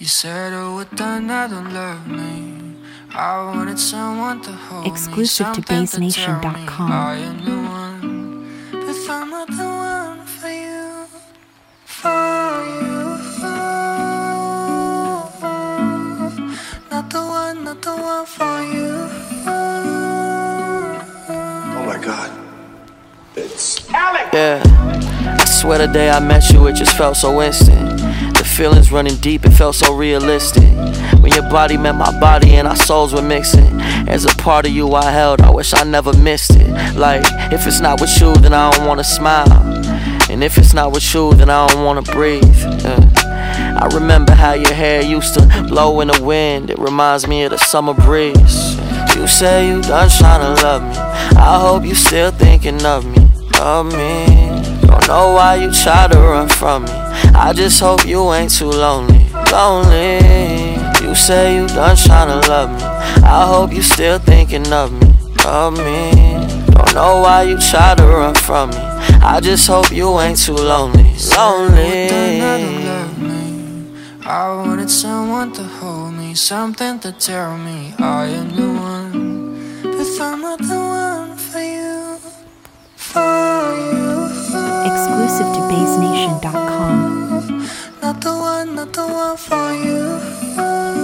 You said it would done, I don't love me. I wanted someone to hold Exclusive me, to something to tell me BassNation.com. I am the one, but I'm not the one for you, for you. Not the one for you. Oh my God. It's Alex! Yeah, I swear the day I met you, it just felt so instant. The feelings running deep, it felt so realistic. When your body met my body and our souls were mixing. As a part of you I held, I wish I never missed it. Like, if it's not with you, then I don't wanna smile. And if it's not with you, then I don't wanna breathe. I remember how your hair used to blow in the wind. It reminds me of the summer breeze. You say you done tryna love me. I hope you still thinking of me, of me. Don't know why you try to run from me. I just hope you ain't too lonely, lonely. You say you done tryna love me. I hope you still thinking of me, of me. Don't know why you try to run from me. I just hope you ain't too lonely, lonely. I wanted someone to hold me, something to tell me I am the one, but I'm not the one for you, for you. Exclusive to BassNation.com. Not the one for you.